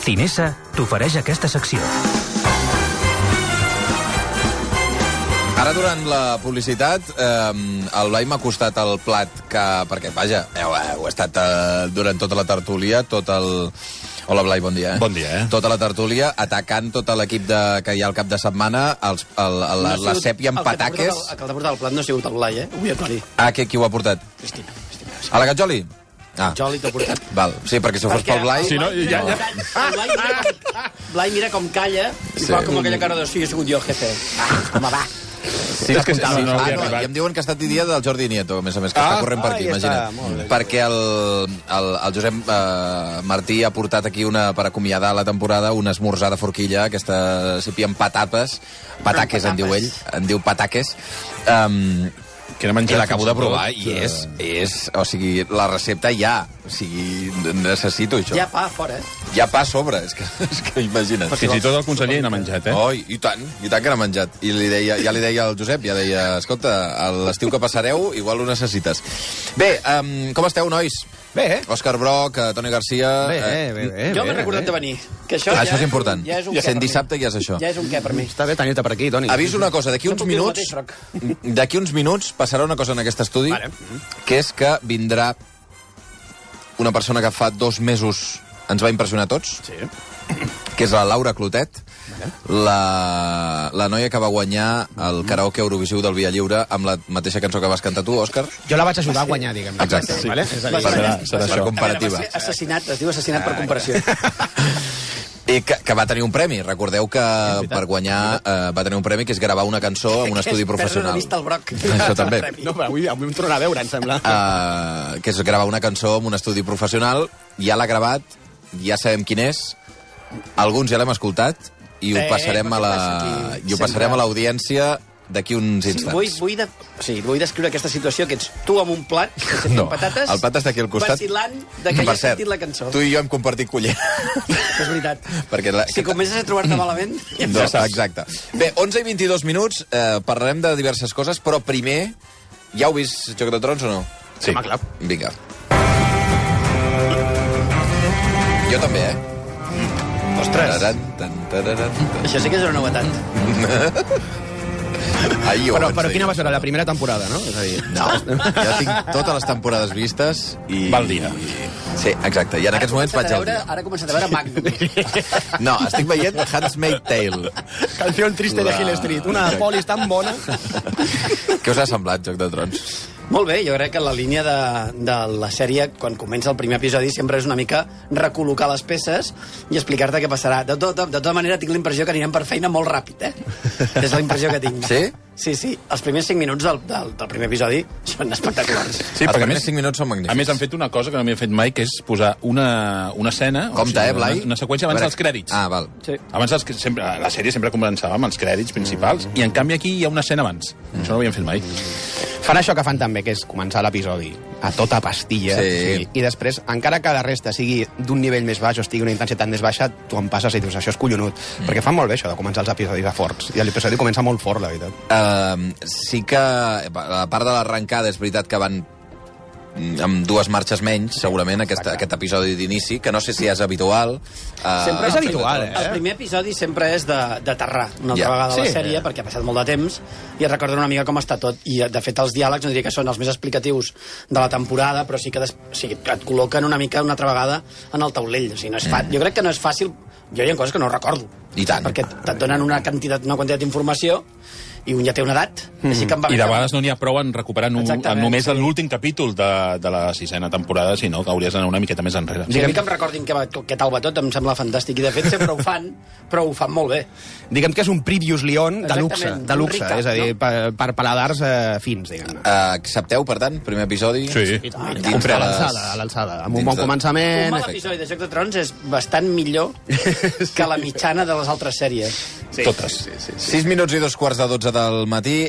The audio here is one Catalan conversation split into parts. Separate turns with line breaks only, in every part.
Cinesa t'ofereix aquesta secció.
Ara, durant la publicitat, el Blai m'ha costat el plat que... Perquè, vaja, heu estat durant tota la tertúlia, Hola, Blai, bon dia.
Bon dia,
Tota la tertúlia, atacant tot l'equip que hi ha al cap de setmana, la sèpia amb pataques...
El que t'ha portat el plat no ha sigut el Blai, Ho vull aclarir.
Qui ho ha portat?
Cristina.
A la Gatjoli?
Joli t'ha portat.
Val, sí, perquè si fos pel Blai...
Si no, ja...
Blai mira com calla i fa com aquella cara de sí, he sigut jo, jefe. Home, va.
Sí, és que no i em diuen que ha estat dia del Jordi Nieto, a més, que està corrent per aquí, imagina't. Perquè el Josep Martí ha portat aquí, per acomiadar la temporada, un esmorzar de forquilla, aquesta sípia amb pataques, en diu ell, en diu pataques,
que
l'acabo de provar i és... O sigui, la recepta ja... O sigui, necessito això.
Hi ha pa a fora,
Hi ha pa a sobre, és que imagina't.
Fins i tot el conseller n'ha menjat,
Oh, i tant que n'ha menjat. I ja li deia al Josep, escolta, a l'estiu que passareu, igual ho necessites. Bé, com esteu, nois?
Bé,
Òscar Broc, Toni Garcia...
Bé.
Jo m'he recordat de venir. Que això
és important.
Ja és un
Sent dissabte ja és això.
Ja és un què per mi.
Està bé tenir-te per aquí, Toni.
Avís una cosa, d'aquí uns minuts passarà una cosa en aquest estudi, que és que vindrà una persona que fa 2 mesos ens va impressionar a tots, que és la Laura Clotet, la noia que va guanyar el karaoke Eurovisiu del Via Lliure amb la mateixa cançó que vas cantar tu, Òscar.
Jo la vaig ajudar a guanyar, diguem-ne.
Exacte.
Vale?
Serà per comparativa.
Assassinat, es diu assassinat per comparació.
I que va tenir un premi. Recordeu que per guanyar va tenir un premi, que és gravar una cançó en un estudi professional.
Perdre una vista al Broc.
Això també.
No, però avui em tornarà a veure, em sembla.
Que és gravar una cançó en un estudi professional. Ja l'ha gravat, ja sabem quin és. Alguns ja l'hem escoltat i ho passarem a l'audiència d'aquí uns instants.
Vull descriure aquesta situació, que ets tu amb un plat, amb patates,
el plat està aquí al costat.
vacilant de que ja has sentit la cançó.
Tu i jo hem compartit culler.
És veritat.
Perquè
si comences a trobar-te malament...
No, exacte. Bé, 11 i 22 minuts, parlarem de diverses coses, però primer, ja heu vist Joc de Trons o no?
Sí. Home, clar.
Vinga. Jo també,
Ostres. Això sí que és una novetat.
Però quina va ser la primera temporada, no? És a dir...
No, ja tinc totes les temporades vistes i...
Va al dia.
Sí, exacte, i en aquests moments vaig al dia.
Ara he començat a veure Magnum.
No, estic veient Handmaid's Tale.
Canción triste de Hill Street. Una polis tan bona.
Què us ha semblat, Joc de Trons?
Molt bé, jo crec que la línia de la sèrie, quan comença el primer episodi, sempre és una mica recol·locar les peces i explicar-te què passarà. De tota manera, tinc la impressió que anirem per feina molt ràpid, És la impressió que tinc.
Sí?
Sí. Els primers 5 minuts del primer episodi són espectaculars.
Sí, perquè els primers 5 minuts són magnífics.
A més, han fet una cosa que no m'he fet mai, que és posar una escena...
Compte, Blai?
Una seqüència abans dels crèdits.
Ah, val.
Sí.
Abans la sèrie sempre començava amb els crèdits principals, i en canvi aquí hi ha una escena abans. Això no ho havíem fet mai.
Fan això que fan també, que és començar l'episodi a tota pastilla, i després, encara que la resta sigui d'un nivell més baix o estigui una intensitat més baixa, tu en passes i dius, això és collonut. Perquè fan molt bé això de començar els episodis a forts. I l'episodi comença molt fort, la veritat.
Sí que, a part de l'arrencada, és veritat que van amb 2 marxes menys, segurament, aquest episodi d'inici, que no sé si és habitual.
És habitual,
El primer episodi sempre és d'aterrar una altra vegada a la sèrie, perquè ha passat molt de temps, i et recorden una mica com està tot. I, de fet, els diàlegs no diria que són els més explicatius de la temporada, però sí que et col·loquen una mica una altra vegada en el taulell. O sigui, no és jo crec que no és fàcil. Jo hi ha coses que no recordo.
I tant.
Perquè te'n donen una quantitat d'informació i un ja té una edat. Així que
I de vegades no n'hi ha prou en recuperar només l'últim capítol de la 6ª temporada, sinó que hauries d'anar una miqueta més enrere.
Sí, a mi que em recordin què tal va tot, em sembla fantàstic. I de fet sempre ho fan, però ho fan molt bé.
Diguem que és un Previously On de luxe,
recap,
és a dir, per paladars fins, diguem-ne.
Accepteu, per tant, primer episodi?
Sí.
A l'alçada, amb un bon començament.
Un mal episodi de Joc de Trons és bastant millor que la mitjana de les altres sèries.
Totes.
6 minuts i 2:15 del matí.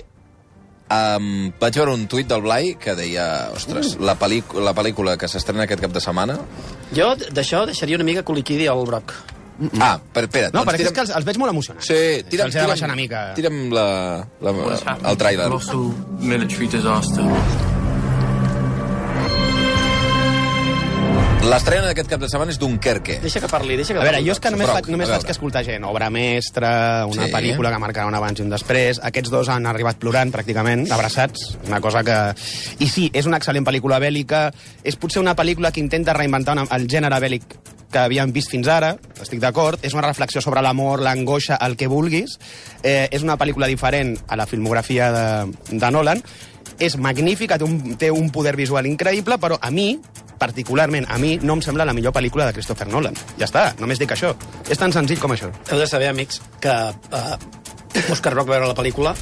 Vaig veure un tuit del Blai que deia, ostres, la pel·lícula que s'estrena aquest cap de setmana...
Jo d'això deixaria una mica que ho liquidi el Broc.
Espera't.
No, perquè és que els veig molt emocionats.
Sí,
se'ls ha de baixar una mica.
Tira'm el tràiler.
Colossal military disaster.
L'estrena d'aquest cap de setmana és Dunkerque.
Deixa que parli, deixa que
A veure,
parli.
jo és que només faig que escoltar gent. Obra mestra, una pel·lícula que marcarà un abans i un després. Aquests dos han arribat plorant, pràcticament, abraçats. Una cosa que... I sí, és una excel·lent pel·lícula bèl·lica. És potser una pel·lícula que intenta reinventar el gènere bèl·lic que havíem vist fins ara, estic d'acord. És una reflexió sobre l'amor, l'angoixa, el que vulguis. És una pel·lícula diferent a la filmografia de Nolan. És magnífica, té un poder visual increïble, però a mi, particularment a mi, no em sembla la millor pel·lícula de Christopher Nolan. Ja està, només dic això. És tan senzill com això.
Heu de saber, amics, que Òscar Roc va veure la pel·lícula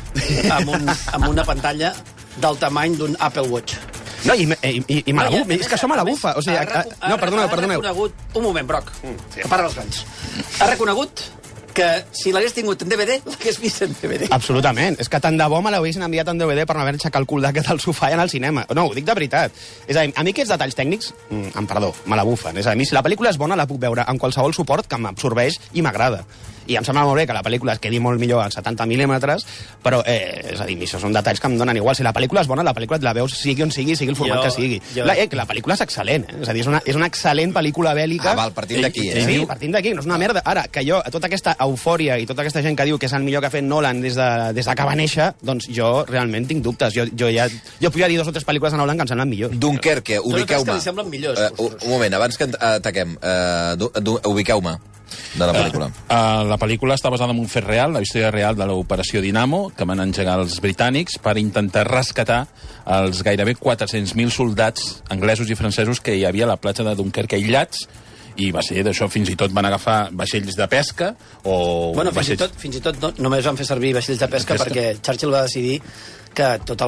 amb una pantalla del tamany d'un Apple Watch.
No, i me la bufa, és que això me la bufa. O sigui, no, perdoneu.
Un moment, Broc, que parla els grans. Ha reconegut que si l'hagués tingut en DVD, l'hagués vist en DVD.
Absolutament. És que tant de bo me l'haguessin enviat en DVD per no haver aixecat el cul d'aquest al sofà i anar al cinema. No, ho dic de veritat. És a dir, a mi aquests detalls tècnics, me la bufen. És a dir, si la pel·lícula és bona, la puc veure amb qualsevol suport que m'absorbeix i m'agrada. I em sembla molt bé que la pel·lícula es quedi molt millor als 70 mil·límetres, però, és a dir, això són detalls que em donen igual. Si la pel·lícula és bona, la pel·lícula la veus sigui on sigui el format que sigui. La pel·lícula és excel·lent, És a dir, és una excel·lent pel·lícula bèl·lica.
Partint d'aquí,
Sí, partint d'aquí, no és una merda. Ara, que jo, tota aquesta eufòria i tota aquesta gent que diu que és el millor que ha fet Nolan des que va néixer, doncs jo realment tinc dubtes. Jo podria dir 2 o 3 pel·lícules de Nolan que em semblen millors.
Dunkerque, ubiqueu-me.
Que li semblen millors.
Un moment, abans que ataquem, ubiqueu-me de la pel·lícula.
La pel·lícula està basada en un fet real, la història real de l'operació Dinamo, que van engegar els britànics per intentar rescatar els gairebé 400.000 soldats anglesos i francesos que hi havia a la platja de Dunkerque aïllats, i va ser d'això, fins i tot van agafar vaixells de pesca o...
Bueno, fins i tot no, només van fer servir vaixells de pesca perquè Churchill va decidir que tots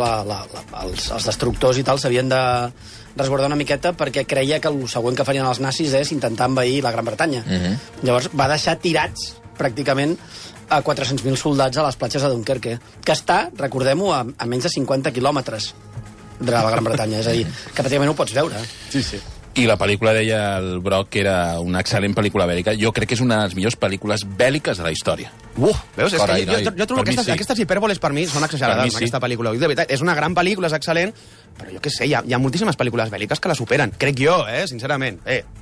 els destructors i tal s'havien de resguardar una miqueta perquè creia que el següent que farien els nazis és intentar envair la Gran Bretanya. Llavors va deixar tirats pràcticament a 400.000 soldats a les platges de Dunkerque, que està, recordem-ho, a menys de 50 quilòmetres de la Gran Bretanya. És a dir, que pràcticament ho pots veure.
Sí. I la pel·lícula, deia el Broc, que era una excel·lent pel·lícula bèl·lica. Jo crec que és una de les millors pel·lícules bèl·liques de la història.
Veus? És que jo trobo que aquestes hipèrboles per mi són exagerades en aquesta pel·lícula. De veritat, és una gran pel·lícula, és excel·lent, però jo què sé, hi ha moltíssimes pel·lícules bèl·liques que la superen. Crec jo, sincerament.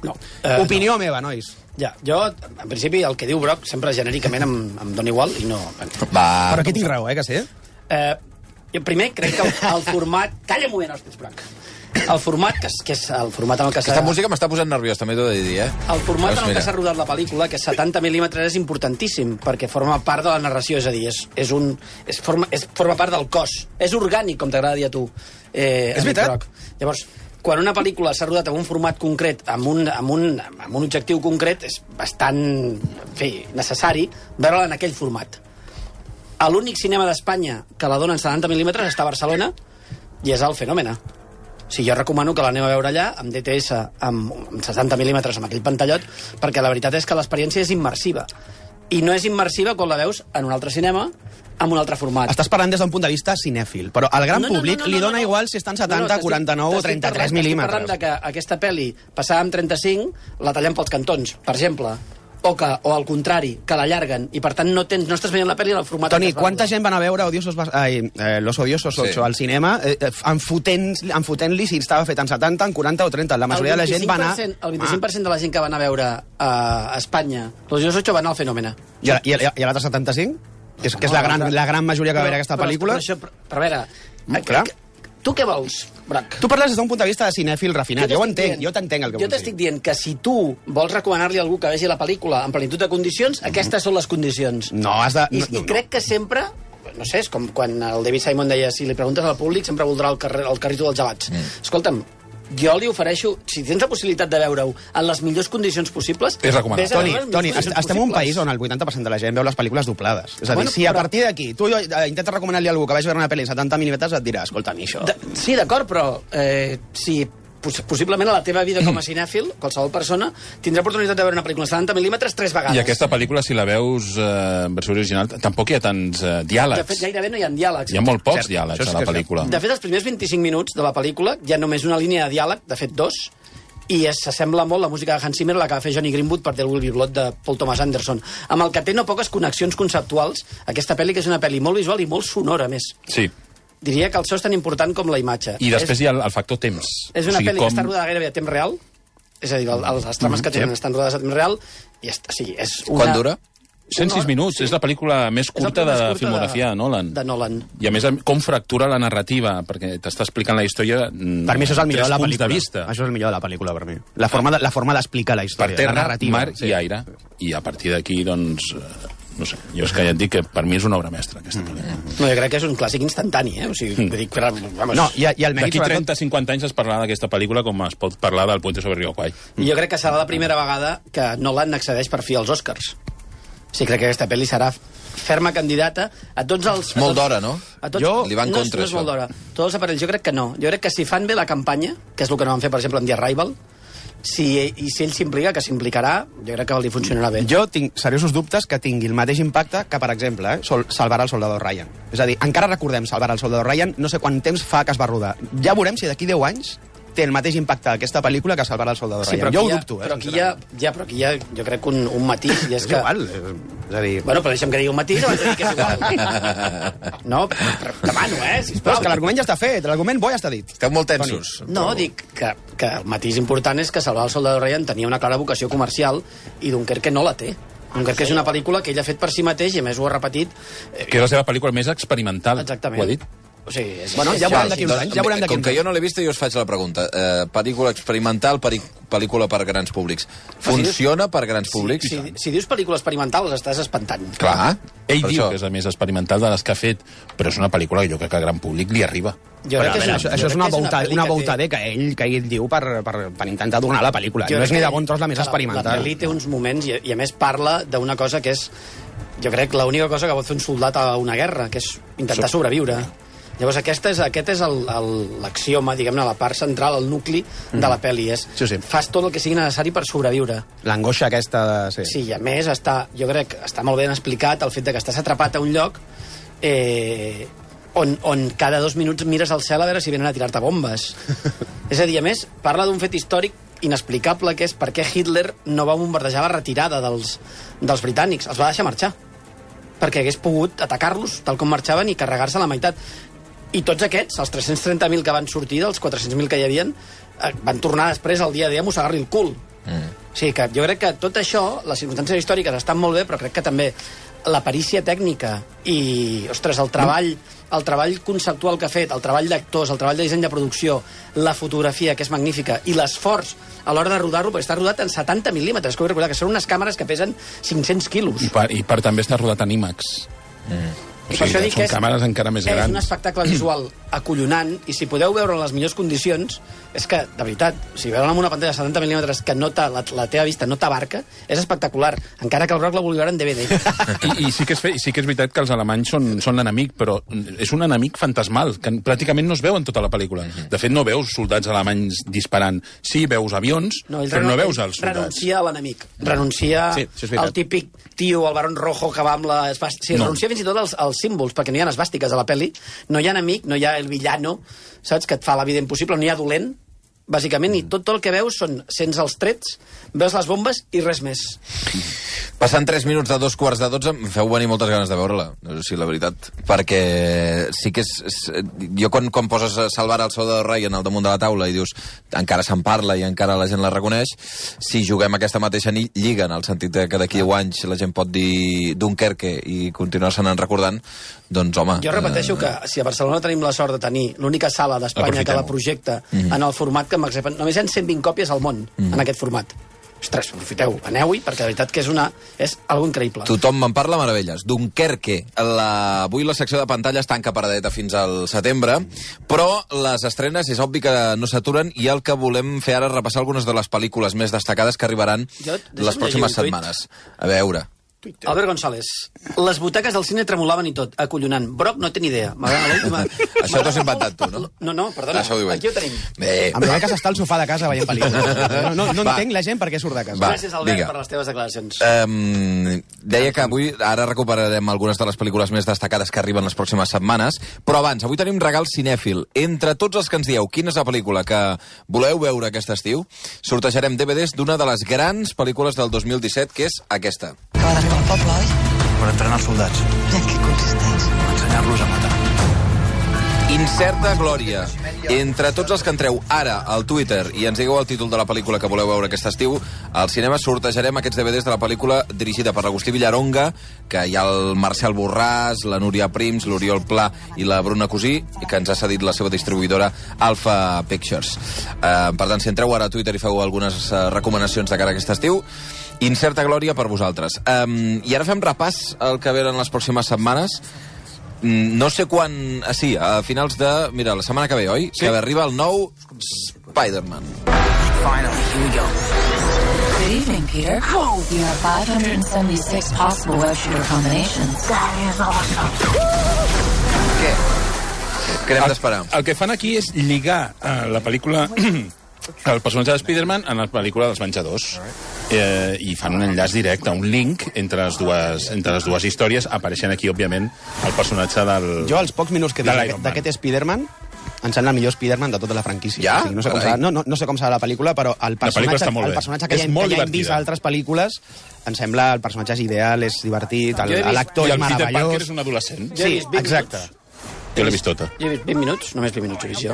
Opinió meva, nois.
Ja, jo, en principi, el que diu Broc sempre genèricament em dona igual i no...
Però aquí tinc raó, que sé?
Jo primer crec que el format... Calla un moment, els Broc. El format, que és el format en el que s'ha...
Aquesta música m'està posant nerviós, també t'ho he de dir,
El format en el que s'ha rodat la pel·lícula, que és 70 mil·límetres, és importantíssim, perquè forma part de la narració, és a dir, forma part del cos. És orgànic, com t'agrada dir a tu.
És veritat.
Llavors, quan una pel·lícula s'ha rodat en un format concret, amb un objectiu concret, és bastant, en fi, necessari veure-la en aquell format. L'únic cinema d'Espanya que la dona en 70 mil·límetres està a Barcelona i és el Fenòmena. Sí, jo recomano que l'anem a veure allà, amb DTS, amb 60 mil·límetres, amb aquell pantallot, perquè la veritat és que l'experiència és immersiva. I no és immersiva quan la veus en un altre cinema, amb un altre format.
Estàs parlant des d'un punt de vista cinèfil, però al gran públic li dona igual si estan 70, 49 o 33 mil·límetres.
Estic parlant que aquesta pel·li, passada amb 35, la tallem pels cantons, per exemple. O al contrari, que l'allarguen, i per tant no estàs veient la pel·li en el format...
Toni, quanta gent van a veure Los Odiosos 8 al cinema enfotent-li si estava fet en 70, en 40 o 30? La majoria de la gent va anar...
El 25% de la gent que van a veure a Espanya Los Odiosos 8 va anar al Fenòmena.
I l'altre 75? Que és la gran majoria que va veure aquesta pel·lícula?
Però a veure... Tu què vols, Broc?
Tu parles des d'un punt de vista de cinèfil refinat. Jo ho entenc, jo t'entenc el que vols dir.
Jo t'estic dient que si tu vols recomanar-li a algú que vegi la pel·lícula en plenitud de condicions, aquestes són les condicions.
No, has de...
I crec que sempre... No sé, és com quan el David Simon deia si li preguntes al públic sempre voldrà el carrito dels gelats. Escolta'm, jo li ofereixo, si tens la possibilitat de veure-ho en les millors condicions possibles...
És recomanable.
Toni, estem en un país on el 80% de la gent veu les pel·lícules doblades. És a dir, si a partir d'aquí tu intentes recomanar-li a algú que vagi a veure una pel·li en 70 mil·límetres, et dirà, escolta, a mi això...
Sí, d'acord, però si possiblement a la teva vida com a cinèfil, qualsevol persona tindrà oportunitat de veure una pel·lícula de 70 mil·límetres 3 vegades.
I aquesta pel·lícula, si la veus en versió original, tampoc hi ha tants diàlegs.
De fet, gairebé no hi ha diàlegs.
Hi ha molt pocs diàlegs a la pel·lícula.
De fet, els primers 25 minuts de la pel·lícula hi ha només una línia de diàleg, de fet 2, i s'assembla molt la música de Hans Zimmer, la que va fer Johnny Greenwood per The Will Be Blood de Paul Thomas Anderson, amb el que té no poques connexions conceptuals, aquesta pel·li, que és una pel·li molt visual i molt sonora, més.
Sí.
Diria que el so és tan important com la imatge.
I després hi ha el factor temps.
És una pel·li que està rodada gairebé a temps real, És a dir, les trames que tenen estan rodades a temps real i és una...
Quant dura?
106 minuts, és la pel·lícula més curta de la filmografia de Nolan.
De Nolan.
I a més, com fractura la narrativa, perquè t'està explicant la història
per mi això és el millor de la pel·lícula.
De vista.
Això és el millor de la pel·lícula, per mi. La forma d'explicar la història,
per terra,
la narrativa.
mar i aire. I a partir d'aquí, doncs... no sé, jo és que ja et dic que per mi és una obra mestra, aquesta pel·lícula.
No, jo crec que és un clàssic instantani, O sigui, dic, vamos...
No, i el mèrit...
D'aquí 30-50 anys es parlarà d'aquesta pel·lícula com es pot parlar del Puente sobre Río Kwai.
I jo crec que serà la primera vegada que Nolan accedeix per fi als Oscars. Sí, crec que aquesta pel·li serà ferma candidata a tots els...
Molt d'hora, no? Li van contra,
no és molt d'hora. Tots els aparells, jo crec que no. Jo crec que si fan bé la campanya, que és el que no van fer, per exemple, amb The Arrival, si ell s'implica, que s'implicarà, jo crec que li funcionarà bé.
Jo tinc seriosos dubtes que tingui el mateix impacte que, per exemple, Salvar el soldado Ryan. És a dir, encara recordem Salvar el soldado Ryan, no sé quant temps fa que es va rodar. Ja veurem si d'aquí 10 anys té el mateix impacte aquesta pel·lícula que Salvar el soldado Ryan. Jo ho dubto,
Però aquí hi ha, jo crec, un matís, i és que...
igual, és a dir...
Bueno, però deixa'm que digui un matís abans de dir que és igual. No, però demano, sisplau.
Però és que l'argument ja està fet, l'argument bo ja està dit.
Esteu molt tensos.
No, dic que el matís important és que Salvar el soldado Ryan tenia una clara vocació comercial i Dunkerque no la té. Dunkerque és una pel·lícula que ell ha fet per si mateix i a més ho ha repetit.
Que és la seva pel·lícula més experimental.
Exactament.
Ho ha dit?
O sigui,
bueno, ja veurem d'aquí uns anys. Ja veurem
com que jo no l'he vista, jo us faig la pregunta. Pel·lícula experimental, pel·lícula per grans públics. Funciona per grans públics?
Si dius pel·lícula experimental, les estàs espantant.
Clar.
Ell diu que és la més experimental de les que ha fet, però és una pel·lícula que jo crec que al gran públic li arriba.
Això és una voltada que ell diu per intentar donar la pel·lícula. No és ni de bon tros la més experimental.
La pel·li té uns moments i a més parla d'una cosa que és, jo crec, l'única cosa que pot fer un soldat a una guerra, que és intentar sobreviure. Llavors aquest és l'axioma, diguem-ne, la part central, el nucli de la pel·li. Fas tot el que sigui necessari per sobreviure.
L'angoixa aquesta de...
Sí, i a més jo crec que està molt ben explicat el fet de que estàs atrapat a un lloc on cada 2 minuts mires al cel a veure si venen a tirar-te bombes. És a dir, a més, parla d'un fet històric inexplicable, que és per què Hitler no va bombardejar la retirada dels britànics. Els va deixar marxar perquè hagués pogut atacar-los tal com marxaven i carregar-se la meitat. I tots aquests, els 330.000 que van sortir dels 400.000 que hi havien, van tornar després al dia a dia a mossegar-li el cul. O sigui que jo crec que tot això, les circumstàncies històriques estan molt bé, però crec que també la perícia tècnica i, ostres, el treball conceptual que ha fet, el treball d'actors, el treball de disseny de producció, la fotografia, que és magnífica, i l'esforç a l'hora de rodar-lo, perquè està rodat en 70 mil·límetres, que vull recordar que són unes càmeres que pesen 500 quilos.
I per també està rodat en IMAX. O sigui, són càmeres encara més grans.
És un espectacle visual acollonant, i si podeu veure en les millors condicions, és que, de veritat, si veure-la en una pantalla de 70 mil·límetres que la teva vista no t'abarca, és espectacular, encara que el Brock la vulgui veure en DVD.
I sí que és veritat que els alemanys són l'enemic, però és un enemic fantasmal, que pràcticament no es veu en tota la pel·lícula. De fet, no veus soldats alemanys disparant. Sí, veus avions, però no veus els soldats.
Renuncia a l'enemic. Renuncia al típic tio, el Barón Rojo, que va amb la... Sí, renuncia fins i tot als símbols, perquè no hi ha esvàstiques a la pel·li, no hi ha enemic, no hi ha el villano, saps, que et fa la vida impossible, no hi ha dolent, bàsicament, i tot el que veus sents els trets, veus les bombes i res més.
Passant 3 minuts de 11:45, em feu venir moltes ganes de veure-la, sí, la veritat, perquè sí que és... Jo quan poses a Salvar el soldado Ryan al damunt de la taula i dius encara se'n parla i encara la gent la reconeix, si juguem aquesta mateixa lliga, en el sentit que d'aquí 10 anys la gent pot dir Dunkerque i continuar-se'n recordant, doncs, home...
Jo repeteixo que si a Barcelona tenim la sort de tenir l'única sala d'Espanya que la projecta en el format que m'accepten, només hi ha 120 còpies al món en aquest format. Ostres, aprofiteu, aneu-hi, perquè la veritat que és algo increïble.
Tothom me'n parla meravelles. Dunkerque. Avui la secció de pantalla es tanca paradeta fins al setembre, però les estrenes és obvi que no s'aturen, i el que volem fer ara és repassar algunes de les pel·lícules més destacades que arribaran les pròximes setmanes. A veure...
Albert González, les butaques del cine tremolaven i tot, acollonant. Brock no té ni idea.
Això t'ho has inventat tu, no?
No, perdona, aquí ho tenim.
Em ve que s'està al sofà de casa veient pel·lícules. No entenc la gent per què surt de casa.
Gràcies, Albert, per les teves declaracions.
Deia que avui, ara recuperarem algunes de les pel·lícules més destacades que arriben les pròximes setmanes, però abans, avui tenim regal cinèfil. Entre tots els que ens dieu quina és la pel·lícula que voleu veure aquest estiu, sortejarem DVDs d'una de les grans pel·lícules del 2017, que és aquesta.
Acaba d'arribar al poble, oi?
Per entrenar els soldats.
I en què consisteix?
Ensenyar-los a matar.
Incerta glòria. Entre tots els que entreu ara al Twitter i ens digueu el títol de la pel·lícula que voleu veure aquest estiu, al cinema sortejarem aquests DVDs de la pel·lícula dirigida per l'Agustí Villaronga, que hi ha el Marcel Borràs, la Núria Prims, l'Oriol Pla i la Bruna Cosí, i que ens ha cedit la seva distribuïdora Alpha Pictures. Per tant, si entreu ara a Twitter i feu algunes recomanacions de cara a aquest estiu, incerta glòria per vosaltres. I ara fem repàs al que venen les pròximes setmanes. No sé quan... Sí, a finals de... Mira, la setmana que ve, oi? Sí. Que arriba el nou Spider-Man.
Finally, here we go. Good evening, Peter. Whoa! You have 576 possible web shooter combinations. That is awesome.
Què? Què hem d'esperar?
El que fan aquí és lligar la pel·lícula... el personatge de Spider-Man en la pel·lícula dels Venjadors. I fan un enllaç directe, un link entre les dues històries, apareixent aquí, òbviament, el personatge del...
Jo, als pocs minuts que dic d'aquest Spider-Man, em sembla el millor Spider-Man de tota la franquícia.
Ja?
O sigui, no sé com serà la pel·lícula, però el personatge que ja hem vist a altres pel·lícules, em sembla el personatge és ideal, és divertit, l'actor és meravellós.
I el Peter Parker és un adolescent.
Sí, exacte.
Jo l'he vist tota.
Jo he vist 20 minuts, només 20 minuts he vist jo.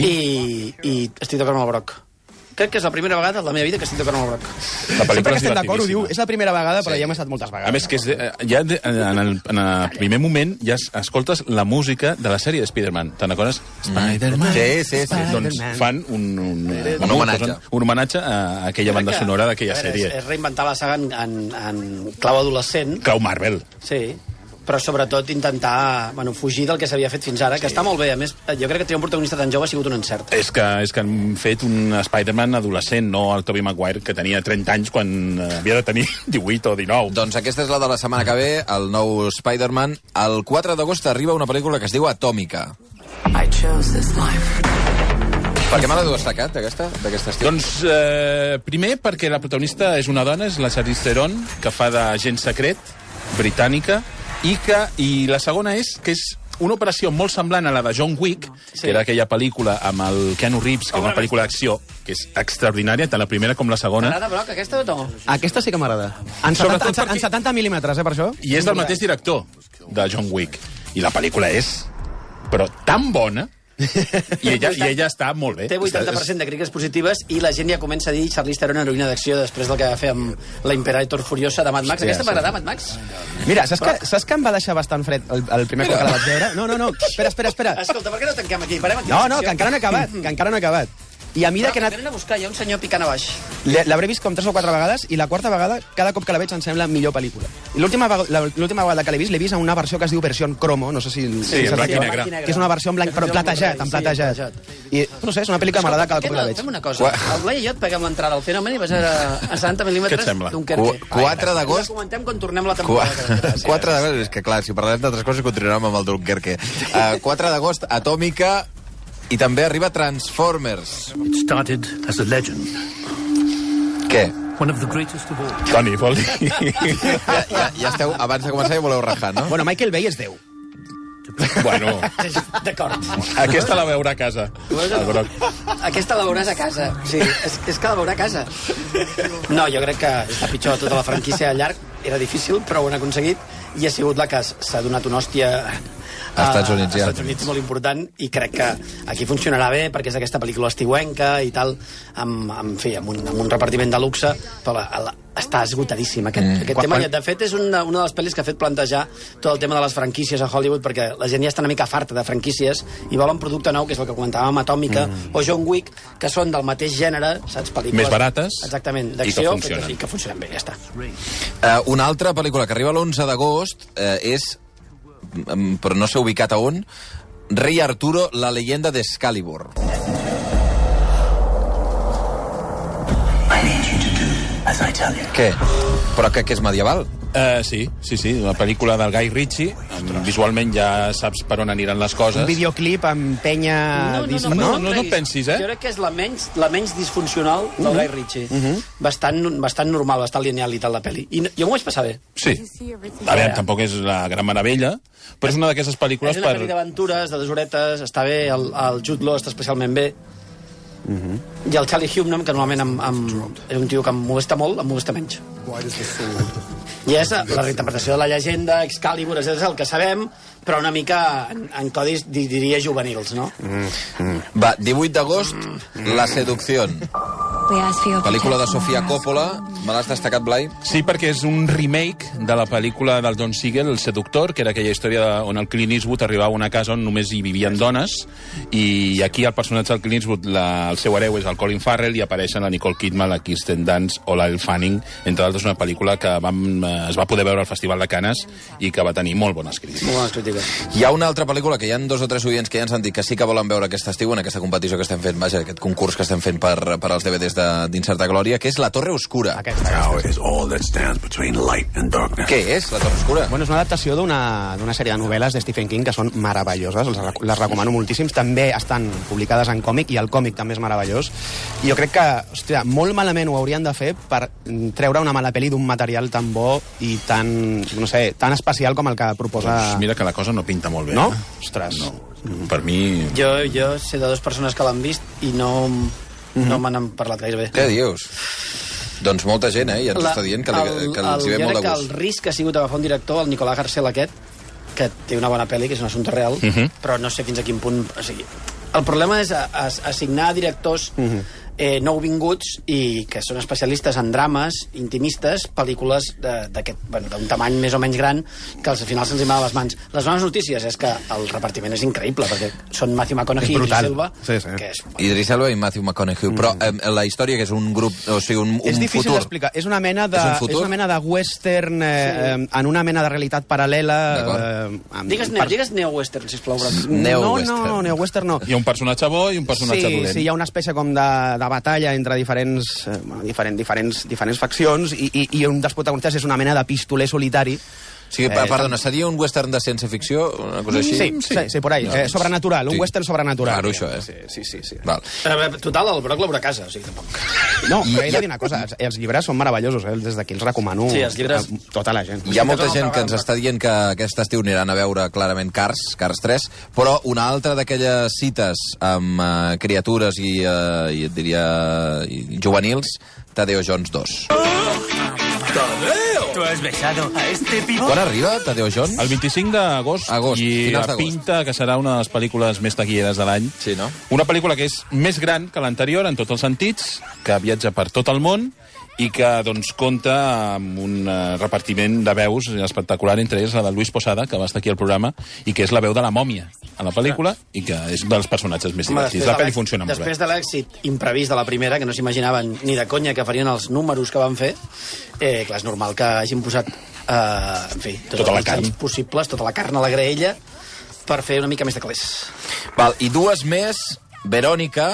I estic d'acord amb el Broc. Crec que és la primera vegada de la meva vida que estic d'acord amb el Broc.
Sempre que estem d'acord ho diu, és la primera vegada, però ja hem estat moltes vegades.
A més, que ja en el primer moment ja escoltes la música de la sèrie de Spider-Man. Te'n recordes? Spider-Man.
Sí.
Doncs fan un homenatge a aquella banda sonora d'aquella sèrie.
És reinventar la saga en clau adolescent.
Clau Marvel.
Sí, però sobretot intentar fugir del que s'havia fet fins ara, que està molt bé. A més, jo crec que tenir un protagonista tan jove ha sigut un encert.
És que han fet un Spider-Man adolescent, no el Tobey Maguire, que tenia 30 anys quan havia de tenir 18 o 19.
Doncs aquesta és la de la setmana que ve, el nou Spider-Man. El 4 d'agost arriba una pel·lícula que es diu Atòmica.
I chose this life.
Per què me l'heu destacat, d'aquesta estiu?
Doncs, primer, perquè la protagonista és una dona, és la Charlize Theron, que fa d'agent secret, britànica, i la segona és que és una operació molt semblant a la de John Wick, que era aquella pel·lícula amb el Keanu Reeves, que és una pel·lícula d'acció, que és extraordinària, tant la primera com la segona.
T'agrada, Broc, aquesta o no?
Aquesta sí que m'agrada. En 70 mil·límetres, per això.
I és del mateix director de John Wick. I la pel·lícula és, però tan bona, i ella està molt bé.
Té 80% de crítiques positives i la gent ja comença a dir Charlize Theron heroïna d'acció després del que va fer amb la Imperator Furiosa de Mad Max. Aquesta m'agrada, Mad Max?
Mira, saps que em va deixar bastant fred el primer cop que la vaig veure? No, espera.
Escolta, per què no tanquem aquí? Parem aquí.
No, que encara no he acabat. I a mida que he anat...
Venen a buscar, hi ha un senyor picant a baix.
L'hauré vist com 3 o 4 vegades i la quarta vegada, cada cop que la veig, em sembla millor pel·lícula. I l'última vegada que l'he vist en una versió que es diu versió cromo, no sé si...
Sí, en blanc i negre.
Que és una versió en blanc, però platejat. I, no sé, és una pel·lícula que m'agrada cada cop que la veig.
Fem una cosa, el Blai i jo et peguem l'entrada al fenomen i vas a 70 mil·límetres Dunkerque.
4 d'agost...
Ja comentem quan tornem la temporada.
4 d'agost, és que clar, si parlem d'altres coses continuarem amb el Dunkerque. 4 d'agost, Atòmica, i també arriba Transformers.
It started as a legend.
Què?
One of the greatest of all.
Toni, vol dir...
Ja esteu, abans de començar ja voleu rajar, no?
Bueno, Michael Bay és Déu.
Bueno,
D'acord.
aquesta la veurà a casa.
Aquesta la veuràs a casa. Sí, és que la veurà a casa. No, jo crec que és la pitjor de tota la franquícia al llarg. Era difícil, però ho han aconseguit. I ha sigut la que s'ha donat una hòstia
als Estats Units, ja.
Als Estats Units molt important, i crec que aquí funcionarà bé, perquè és aquesta pel·lícula estiuenca i tal, amb un repartiment de luxe, però està esgotadíssim aquest tema. De fet, és una de les pel·lis que ha fet plantejar tot el tema de les franquícies a Hollywood, perquè la gent ja està una mica farta de franquícies i vol un producte nou, que és el que comentàvem, Atòmica o John Wick, que són del mateix gènere, saps? Pel·lícules
més barates,
exactament, d'acció, i que funcionen bé, ja està.
Una altra pel·lícula que arriba l'11 d'agost és, però no s'ha ubicat a on, Rei Arturo, la leyenda d'Excalibur. Què? Però que és medieval?
Sí, la pel·lícula del Guy Ritchie, visualment ja saps per on aniran les coses.
Un videoclip amb penya...
No et pensis,
Jo crec que és la menys disfuncional del Guy Ritchie. Bastant normal, bastant lineal i tal, la pel·li. I jo m'ho vaig passar bé.
Sí. A veure, tampoc és la gran meravella, però és una d'aquestes pel·lícules
És una pel·li d'aventures, de 2 horetes, està bé, el Jude Law està especialment bé. I el Charlie Hunnam, que normalment és un tio que em molesta molt, em molesta menys. I és la reinterpretació de la llegenda, Excalibur, és el que sabem, però una mica en codis, diria, juvenils, no?
Va, 18 d'agost, La Seducción. Pel·lícula de Sofia Coppola. Me l'has destacat, Blai?
Sí, perquè és un remake de la pel·lícula del Don Siegel, El seductor, que era aquella història on el Clint Eastwood arribava a una casa on només hi vivien dones, i aquí el personatge del Clint Eastwood, el seu hereu és el Colin Farrell, i apareixen la Nicole Kidman, la Kirsten Dunst o l'Elle Fanning, entre d'altres una pel·lícula que es va poder veure al Festival de Canes i que va tenir molt bones crítiques.
Molt bones crítiques.
Hi ha una altra pel·lícula que hi ha 2 o 3 oients que ja ens han dit que sí que volen veure aquest estiu en aquesta competició que estem fent, vaja, aquest concurs que estem fent per als DVDs d'Incerta Glòria, que és La Torre Oscura.
Aquesta.
Què és, La Torre Oscura?
Bueno, és una adaptació d'una sèrie de novel·les de Stephen King que són meravelloses, les recomano moltíssims. També estan publicades en còmic, i el còmic també és meravellós. I jo crec que, hòstia, molt malament ho haurien de fer per treure una mala pel·li d'un material tan bo i tan, no sé, tan especial com el que proposa...
Doncs mira que la cosa no pinta molt bé.
No?
Ostres. No. Per mi...
Jo sé de 2 persones que l'han vist i no me n'han parlat gaire bé.
Què dius? Doncs molta gent, ja ens està dient que els hi ve molt de
gust. Jo crec que el
gust.
risc que ha sigut agafar un director, el Nicolás Garcel aquest, que té una bona pel·li, que és un assumpte real, però no sé fins a quin punt... O sigui, el problema és assignar directors nouvinguts i que són especialistes en drames intimistes, pel·lícules d'un tamany més o menys gran, que al final se'ls va a les mans. Les bones notícies és que el repartiment és increïble, perquè són Matthew McConaughey i Idris Elba, que és...
Idris Elba i Matthew McConaughey, però la història, que és un grup, o sigui, un futur...
És difícil d'explicar. És una mena de western en una mena de realitat paral·lela...
Digues neo-western, sisplau.
No, neo-western no.
Hi ha un personatge bo i un personatge dolent.
Sí, hi ha una espècie com de batalla entre diferents faccions i un dels protagonistes és una mena de pistoler solitari.
Sí, perdona, seria un western de ciència-ficció? Una cosa així?
Sí, por ahí. Sobrenatural, un western sobrenatural.
Claro, això,
Sí.
Val.
Total, el Broc l'haurà a casa, o sigui, tampoc...
No, però he de dir una cosa, els llibres són meravellosos, des d'aquí els recomano a tota la gent.
Hi ha molta gent que ens està dient que aquest estiu aniran a veure clarament Cars 3, però una altra d'aquelles cites amb criatures i et diria juvenils, Tadeo Jones 2.
¡Tadeo! ¿Tú has besado a este pibón?
Quan arriba, Tadeo Jones?
El 25 d'agost, i pinta que serà una de les pel·lícules més taquilleres de l'any.
Sí, no?
Una pel·lícula que és més gran que l'anterior en tots els sentits, que viatja per tot el món i que doncs, compta amb un repartiment de veus espectacular, entre ells la de Luis Posada, que va estar aquí al programa, i que és la veu de la mòmia a la pel·lícula i que és dels personatges més divertits. La pel·li funciona molt bé.
Després de l'èxit imprevist de la primera, que no s'imaginaven ni de conya que farien els números que van fer, clar, és normal que hagin posat en fi,
tota la carn
possibles, tota la carn a la graella per fer una mica més de calés.
Val, i 2 més, Verònica,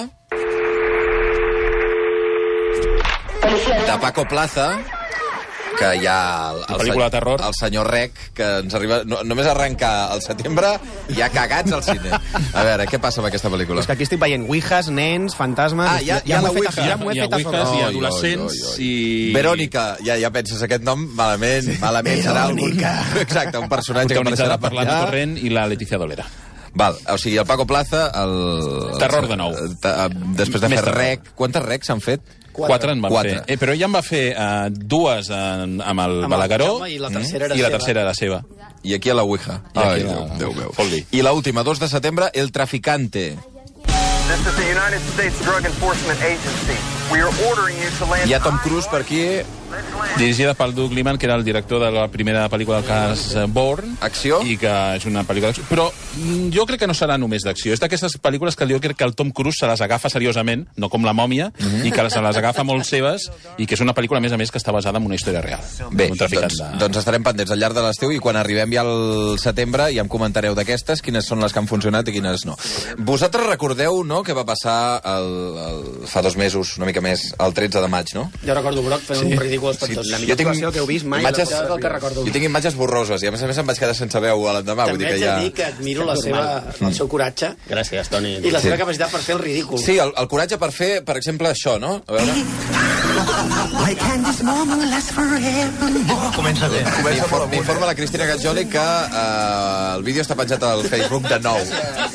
de Paco Plaza, que hi ha el senyor Rec, que ens arriba... Només arrencar al setembre ja cagats al cine. A veure, què passa amb aquesta pel·lícula?
És que aquí estic veient ouijas, nens, fantasmes...
Ja m'ho he fet.
Hi ha ouijas i adolescents i...
Verònica, ja penses, aquest nom malament serà algun... Exacte, un personatge que apareixerà per allà.
La Torrent i la Leticia Dolera.
Val, o sigui, el Paco Plaza...
Terror de nou.
Després de fer Rec... Quantes Recs s'han fet?
4 en van fer. Però ja en va fer 2 amb el Balagueró
i la tercera
era seva.
I aquí a la Ouija. Ai, Déu meu. I l'última, 2 de setembre, El Traficante.
This is the United States Drug Enforcement Agency. We are ordering you to land...
Hi ha Tom Cruise per aquí.
Dirigida pel Doug Liman, que era el director de la primera pel·lícula del cas Bourne.
Acció.
I que és una pel·lícula d'acció. Però jo crec que no serà només d'acció. És d'aquestes pel·lícules que jo crec que el Tom Cruise se les agafa seriosament, no com La Mòmia, i que se les agafa molt seves, i que és una pel·lícula, a més, que està basada en una història real.
Bé, doncs estarem pendents al llarg de l'estiu, i quan arribem ja al setembre ja em comentareu d'aquestes, quines són les que han funcionat i quines no. Vosaltres recordeu, no?, què va passar fa 2 mesos, una mica més, el 13 de maig, no?
Jo recordo Broc fent un ridícul per tots.
La millor actuació que heu vist mai.
Jo tinc imatges borroses i a més em vaig quedar sense veu a l'endemà.
També haig de dir que admiro el seu coratge.
Gràcies, Toni.
I la seva capacitat per fer el ridícul.
Sí, el coratge per fer, per exemple, això, no? A veure...
Why can this moment last forevermore?
Comença bé. M'informa la Cristina Gajoli que el vídeo està penjat al Facebook de nou.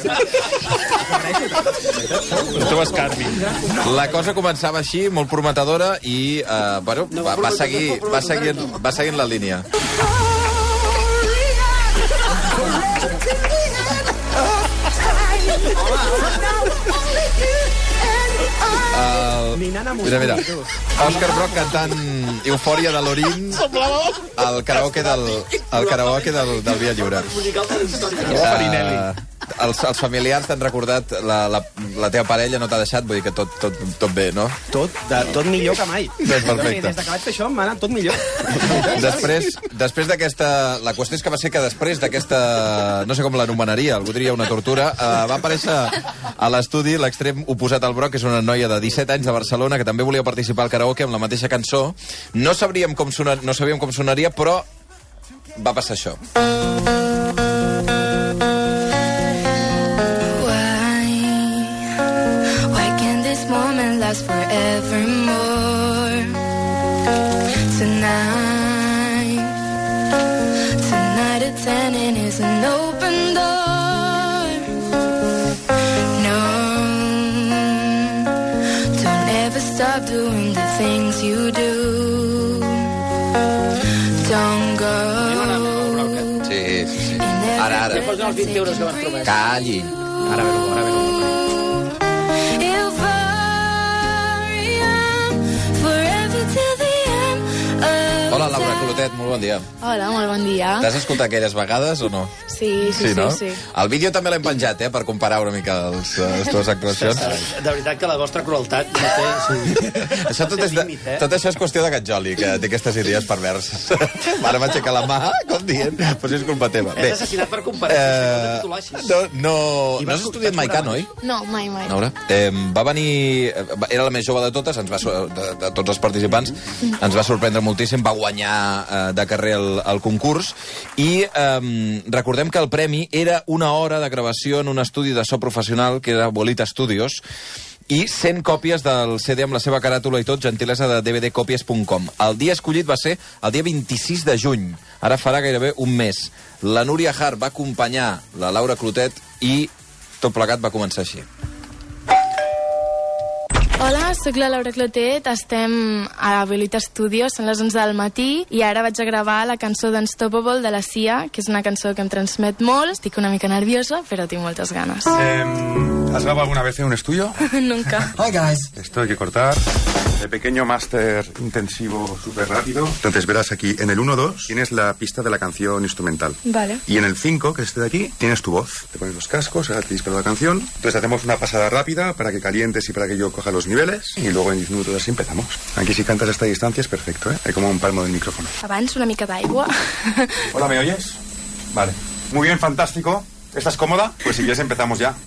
La cosa començava així, molt prometedora, i bueno, va seguint la línia. Mira, Òscar Brock cantant Eufòria de L'Orin al karaoke del Via Lliure. Els familiars t'han recordat la teva parella, no t'ha deixat, vull dir que tot bé, no?
Tot millor que mai.
Doncs perfecte.
Des que vaig fer això m'ha anat tot millor.
Després d'aquesta... La qüestió és que va ser que després d'aquesta... No sé com l'anomenaria, algú diria una tortura, va aparèixer a l'estudi l'extrem oposat al Brock, que és una noia de 17 anys de Barcelona, que també volia participar al karaoke amb la mateixa cançó. No sabíem com sonaria, però va passar això.
Last forevermore. Tonight at 10 and is an open door. No, don't ever stop doing the things you do. Don't go.
Sí. Ara.
Ja posen els 20 euros que m'has promès.
Calli.
Ara ve-ho.
Hola, Laura Clotet, molt bon dia.
Hola, molt bon dia.
T'has escoltat aquelles vegades o no?
Sí.
El vídeo també l'hem penjat, per comparar una mica les teves actuacions.
De veritat que la vostra crueltat no té...
Tot això és qüestió de Gajoli, que té aquestes idees perverses. Ara m'aixeca la mà, com dient, però si és culpa teva.
És assassinat per comparar.
No has estudiat mai cant, oi?
No, mai.
Laura, va venir... Era la més jove de totes, de tots els participants, ens va sorprendre moltíssim, va guanyar de carrer el concurs, i recordem que el premi era una hora de gravació en un estudi de so professional, que era Bolita Studios, i 100 còpies del CD amb la seva caràtula i tot, gentilesa de dvdcopies.com. El dia escollit va ser el dia 26 de juny. Ara farà gairebé un mes. La Núria Hart va acompanyar la Laura Clotet i tot plegat va començar així.
Hola, sóc la Laura Clotet, estem a Bolita Studios, són les 11 del matí, i ara vaig a gravar la cançó d'Unstoppable de la Sia, que és una cançó que em transmet molt. Estic una mica nerviosa, però tinc moltes ganes.
¿Has grabado alguna vez en un estudio?
Nunca.
Hi, guys.
Esto hay que cortar. El pequeño máster intensivo súper rápido. Entonces verás aquí, en el 1-2 tienes la pista de la canción instrumental.
Vale.
Y en el 5, que es este de aquí, tienes tu voz. Te pones los cascos, ahora te disparo la canción. Entonces hacemos una pasada rápida para que calientes y para que yo coja los niveles. Y luego en 10 minutos así empezamos. Aquí si cantas a esta distancia es perfecto, ¿eh? Hay como un palmo del micrófono.
Abans una mica d'aigua.
Hola, ¿me oyes? Vale. Muy bien, fantástico. ¿Estás cómoda? Pues si quieres empezamos ya.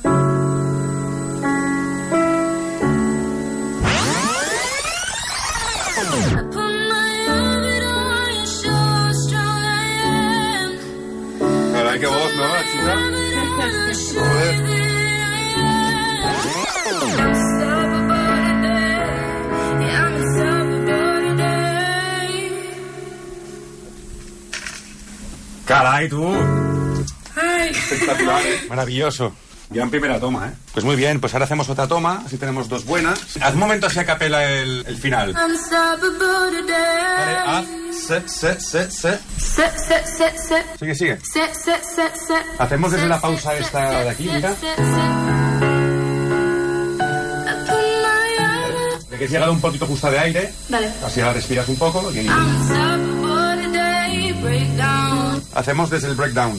Caray, qué voz, ¿no, la chica? Joder. Caray, tú. Espectacular, ¿eh? Maravilloso. Ya en primera toma, ¿eh? Pues muy bien, pues ahora hacemos otra toma, así tenemos dos buenas. Haz un momento así a capela el final. Vale, haz se. Sigue. Hacemos desde la pausa esta de aquí, mira. De que llega un poquito justa de aire. Vale. Así ahora respiras un poco. Y... Hacemos desde el breakdown.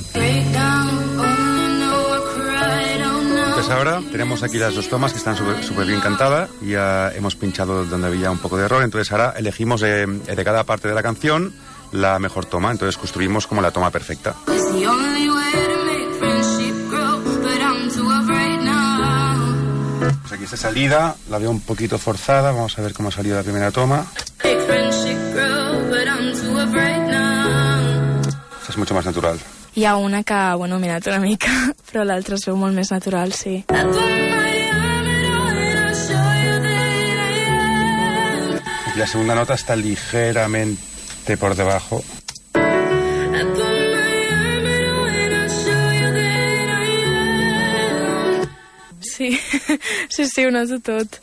Pues ahora tenemos aquí las dos tomas que están súper bien cantadas. Ya hemos pinchado donde había un poco de error. Entonces ahora elegimos de cada parte de la canción la mejor toma. Entonces construimos como la toma perfecta. Pues aquí esta salida la veo un poquito forzada. Vamos a ver cómo ha salido la primera toma. És mucho más natural.
Hi ha una que, bueno, m'he anat una mica, però l'altra es veu molt més natural, sí.
Aquí la segunda nota está ligeramente por debajo.
Sí, sí, ho noto tot.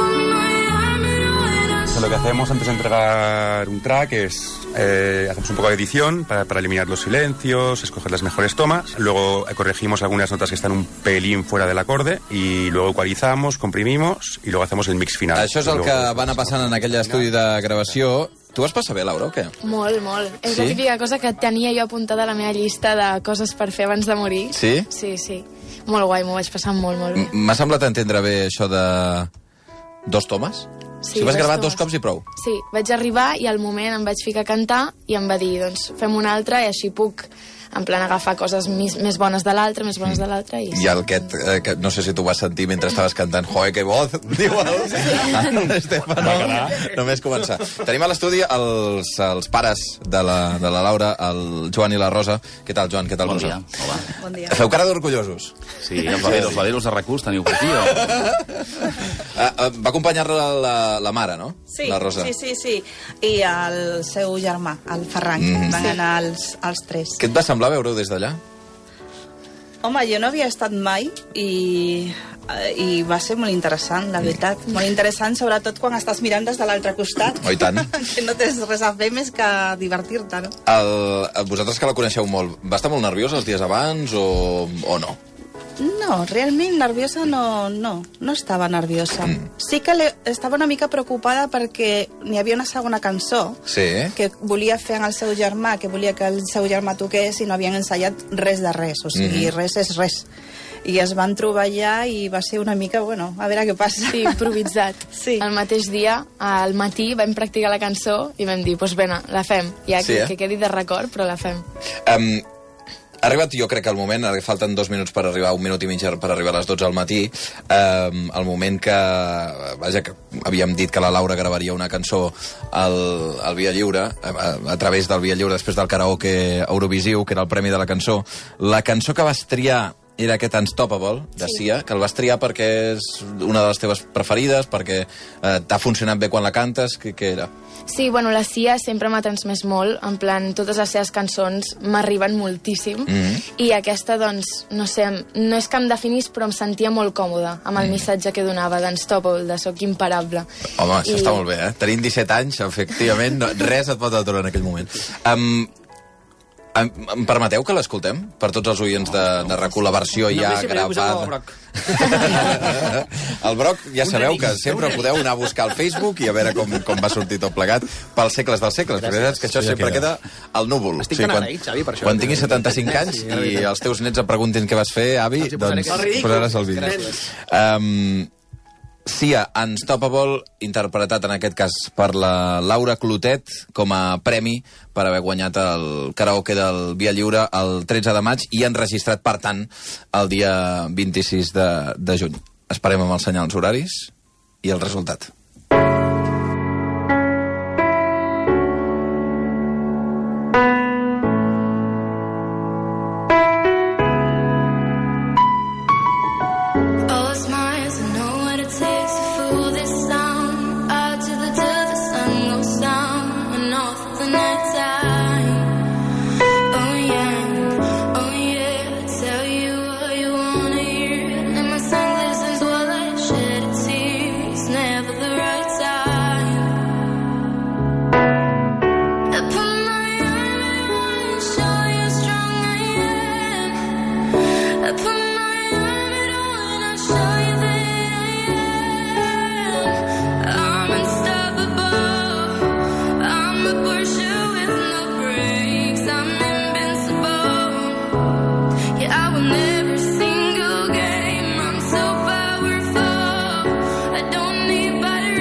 Lo que hacemos antes de entregar un track es hacemos un poco de edición para eliminar los silencios, escoger las mejores tomas, luego corregimos algunas notas que están un pelín fuera del acorde y luego ecualizamos, comprimimos y luego hacemos el mix final.
Això és el que va anar passant en aquell estudi de gravació. Tu vas passar bé, Laura, o què?
Molt, molt. És la típica cosa que tenia jo apuntada a la meva llista de coses per fer abans de morir.
Sí?
Sí, sí. Molt guai, m'ho vaig passar molt, molt bé.
M'ha semblat entendre bé això de 2 tomes?
Sí,
si vas gravar 2 cops i prou?
Sí, vaig arribar i al moment em vaig ficar a cantar i em va dir, doncs fem una altra i així puc en plan agafar coses més bones de l'altre, més bones de l'altre.
I el que no sé si tu vas sentir mentre estaves cantant, joder, que voz, diu l'Estefano, només començar. Tenim a l'estudi els pares de la Laura, el Joan i la Rosa. Què tal, Joan? Què tal, Rosa?
Bon dia. Hola.
Bon dia.
Feu cara d'orgullosos.
Sí, els baderos de RAC1 teniu per aquí.
Va acompanyar-la la mare, no?
Sí,
la Rosa.
sí. I el seu germà, el Ferran, van anar els 3.
Què et va semblar veure-ho des d'allà?
Home, jo no havia estat mai i va ser molt interessant, la veritat. Molt interessant, sobretot quan estàs mirant des de l'altre costat.
Oh, i tant.
Que no tens res a fer més que divertir-te, no?
Vosaltres que la coneixeu molt, va estar molt nerviosa els dies abans o no?
No, realment nerviosa no estava nerviosa. Sí que estava una mica preocupada perquè n'hi havia una segona cançó que volia fer en el seu germà, que volia que el seu germà toqués i no havien ensaiat res de res, o sigui, res és res. I es van trobar allà i va ser una mica, bueno, a veure què passa.
Sí, improvisat.
Sí.
El mateix dia, al matí, vam practicar la cançó i vam dir, doncs bene, la fem. Ja que quedi de record, però la fem.
Ha arribat, jo crec que el moment, ara falten 2 minuts per arribar, 1 minut i mig per arribar a les 12 al matí, el moment que, vaja, que havíem dit que la Laura gravaria una cançó al Via Lliure, a través del Via Lliure, després del karaoke Eurovisiu, que era el premi de la cançó. La cançó que vas triar era aquest Unstoppable, de Sia, que el vas triar perquè és una de les teves preferides, perquè t'ha funcionat bé quan la cantes, què era?
Sí, bueno, la Sia sempre m'ha transmès molt, en plan, totes les seves cançons m'arriben moltíssim, i aquesta, doncs, no sé, no és que em definís, però em sentia molt còmoda amb el missatge que donava d'Unstoppable, de soc imparable.
Home, això està molt bé, eh? Tenint 17 anys, efectivament, res et pot aturar en aquell moment. Em permeteu que l'escoltem? Per tots els oients de RAC1, la versió ja gravada. El Broc, ja sabeu que sempre podeu anar a buscar al Facebook i a veure com va sortir tot plegat pels segles dels segles. La veritat és que això sempre queda al núvol.
Estic tan agraït, Xavi, per això.
Quan tinguis 75 anys i els teus nets et preguntin què vas fer, avi, doncs posaràs el vídeo. Sia, Unstoppable, interpretat en aquest cas per la Laura Clotet com a premi per haver guanyat el karaoke del Via Lliure el 13 de maig i enregistrat, per tant, el dia 26 de juny. Esperem amb els senyals horaris i el resultat.
Never single game, I'm so powerful. I don't need better.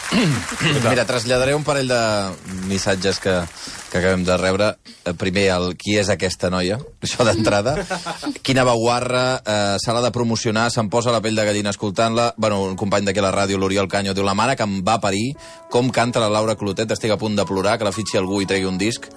Mira, traslladaré un parell de missatges que acabem de rebre. Primer, qui és aquesta noia? Això d'entrada. Quina baguarra, se l'ha de promocionar, se'm posa la pell de gallina escoltant-la. Bueno, un company d'aquí a la ràdio, l'Oriol Canyo, diu: la mare que em va parir, com canta la Laura Clotet, estic a punt de plorar, que la fitxi algú i tregui un disc.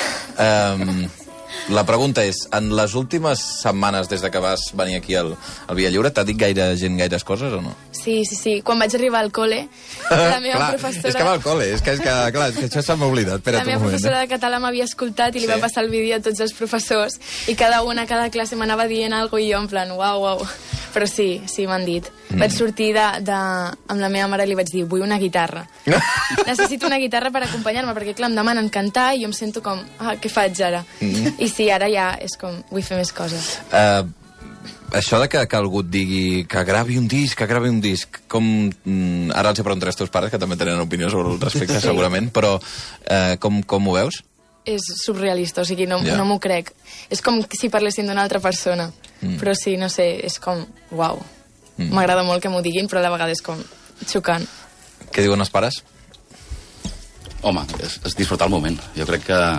La pregunta és, en les últimes setmanes des de que vas venir aquí al Via Lliure, t'ha dit gaire gent gaires coses o no?
Sí. Quan vaig arribar al col·le, la meva professora...
És que va al col·le, és que això se m'ha oblidat.
La meva professora de català m'havia escoltat i li va passar el vídeo a tots els professors i cada cada classe m'anava dient alguna cosa i jo en plan, uau. Però sí, m'han dit. Vaig sortir amb la meva mare i li vaig dir, vull una guitarra. Necessito una guitarra per acompanyar-me, perquè clar, em demanen cantar i jo em sento com, què faig ara? I sí, ara ja és com, vull fer més coses.
Això de que algú et digui que gravi un disc, com... Ara els hi preguntaré als teus pares, que també tenen opinió sobre el respecte, segurament, però com ho veus?
És surrealista, o sigui, no m'ho crec. És com si parlessin d'una altra persona. Però sí, no sé, és com, uau. M'agrada molt que m'ho diguin, però a la vegada és com xocant.
Què diuen els pares?
Home, és disfrutar el moment. Jo crec que...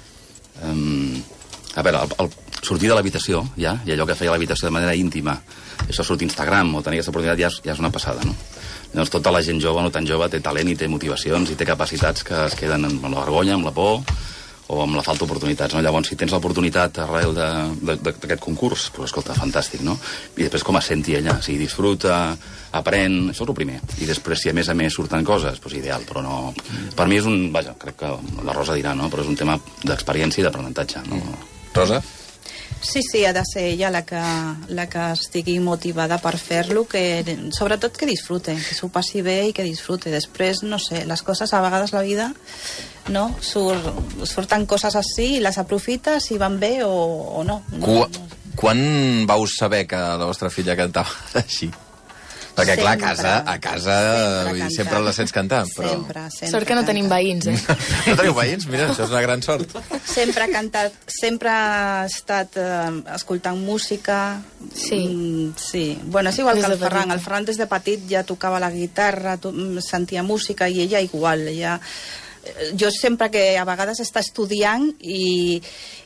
A veure, sortir de l'habitació, ja, i allò que feia l'habitació de manera íntima, això sortir a Instagram o tenir aquesta oportunitat ja és una passada, no? Llavors, tota la gent jove, no tan jove, té talent i té motivacions i té capacitats que es queden amb la vergonya, amb la por o amb la falta d'oportunitats, no? Llavors, si tens l'oportunitat arrel d'aquest concurs, doncs, escolta, fantàstic, no? I després com es senti ella, si disfruta, aprèn, això és el primer. I després, si a més surten coses, doncs ideal, però no... Per mi és un... Vaja, crec que la Rosa dirà, no? Però és un tema d'experiència i d'aprenentatge, no?
Rosa?
Sí, ha de ser ella la que estigui motivada per fer-lo, sobretot que disfrute, que s'ho passi bé i que disfrute. Després, no sé, les coses, a vegades la vida, no? Surten coses així i les aprofites i van bé o no.
Quan vau saber que la vostra filla cantava així? Perquè, clar, a casa sempre la sents cantar. Però...
Sempre.
Sort que no tenim veïns,
No teniu veïns? Mira, això és una gran sort.
Sempre ha cantat, sempre ha estat escoltant música.
Sí.
Bueno, és igual que el Ferran. El Ferran des de petit ja tocava la guitarra, sentia música i ella igual. Jo sempre que a vegades està estudiant i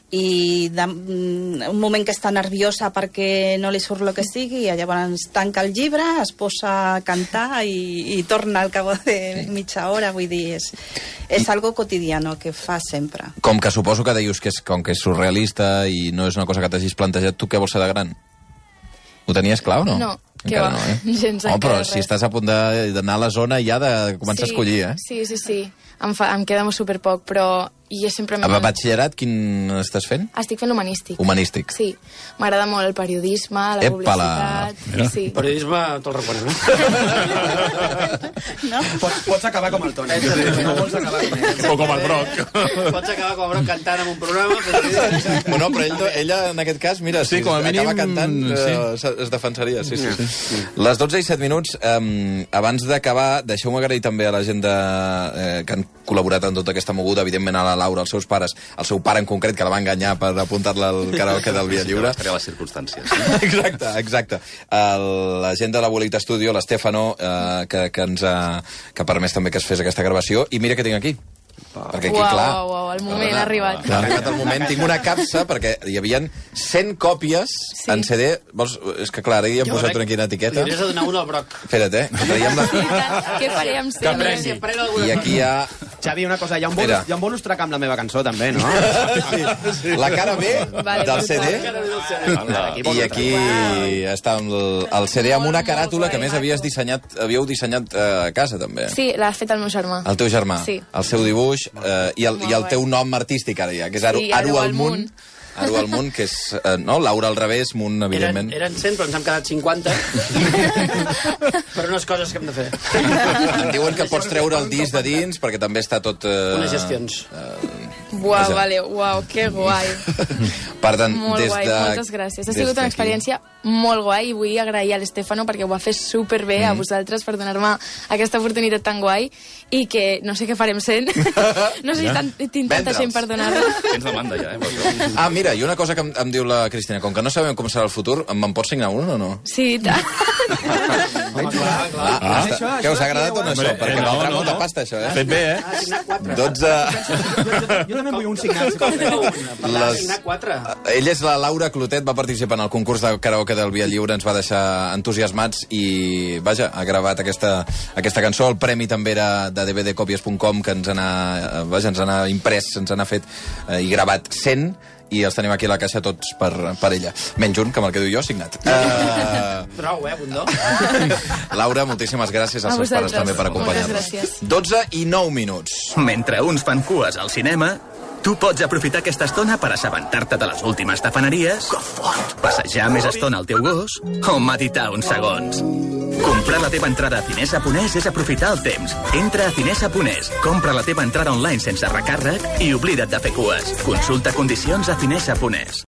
un moment que està nerviosa perquè no li surt el que sigui, i llavors tanca el llibre, es posa a cantar i torna al cabo de mitja hora. Vull dir, és algo quotidiano que fa sempre.
Com que suposo que deius que com que és surrealista i no és una cosa que t'hagis plantejat, tu què vols ser de gran? Ho tenies clar o no?
No, que va, gens
encara però res. Si estàs a punt d'anar a la zona ja de començar a escollir,
Sí. Em queda super poc, però jo sempre...
A batxillerat, quin estàs fent?
Estic fent humanístic.
Humanístic.
Sí. M'agrada molt el periodisme, la publicitat... Sí.
Periodisme, te'l reconec,
no? Pots acabar com el Toni.
No pots acabar com el Broc.
Pots acabar com el Broc cantant en un programa...
Bueno, però ella, en aquest cas, mira, si acaba cantant, es defensaria. Sí. Les 12 i 7 minuts, abans d'acabar, deixeu-me agrair també a la gent que han col·laborat en tota aquesta moguda, evidentment a la Laura, als seus pares, al seu pare en concret, que la va enganyar per apuntar-la al karaoke del Via Lliure.
Sí, les circumstàncies.
Exacte. La gent de la Bolita Studio, l'Estefano, que ha permès també que es fes aquesta gravació, i mira què tinc aquí. Perquè aquí, clar...
Uau, el moment ha arribat.
Ha arribat el moment. Tinc una capsa, perquè hi havia 100 còpies en CD. Vols... És que, clar, ara hi hem posat aquí una etiqueta.
Li hauries de donar una al Broc.
Espera't,
Què faré amb 100?
I aquí hi ha...
Xavi, una cosa, hi ha un bonus track amb la meva cançó, també, no?
Sí. La cara B del CD. I aquí està el CD amb una caràtula que, a més, havíeu dissenyat a casa, també.
Sí, l'ha fet el meu germà.
El teu germà.
Sí.
El seu dibuix i el teu nom artístic ara ja, que és Aru Almunt. Aru Almunt, que és, Laura al revés, Munt, evidentment.
Eren 100, però ens hem quedat 50. Per unes coses que hem de fer.
Em diuen que pots treure el disc de dins, perquè també està tot...
Unes gestions.
Uau, que guai.
Per tant,
molt guai, moltes gràcies. Ha sigut una experiència molt guai i vull agrair a l'Estefano perquè ho va fer superbé a vosaltres per donar-me aquesta oportunitat tan guai i que no sé què farem sent. No sé si tinc tanta gent per donar-la.
Tens demanda ja,
Mira, i una cosa que em diu la Cristina, com que no sabem com serà el futur, me'n pots signar un o no?
Sí, tant.
Què us ha agradat o no, això? Perquè valdrà molta pasta, això, eh?
Fet bé, eh?
12...
Jo també vull un signat.
Ella és la Laura Clotet, va participar en el concurs de karaoke del Via Lliure, ens va deixar entusiasmats i, vaja, ha gravat aquesta cançó. El premi també era de dvdcopies.com, que ens n'ha imprès, ens n'ha fet i gravat 100, i els tenim aquí a la caixa tots per ella. Menys un, que me'l quedo jo, signat.
Prou, Bundó?
Laura, moltíssimes gràcies als seus pares també per acompanyar-nos. 12 i 9 minuts.
Mentre uns fan cues al cinema, tu pots aprofitar aquesta estona per assabentar-te de les últimes tafaneries, passejar més estona al teu gos o meditar uns segons. Comprar la teva entrada a Cinesa.es és aprofitar el temps. Entra a Cinesa.es, compra la teva entrada online sense recàrrec i oblida't de fer cues. Consulta condicions a Cinesa.es.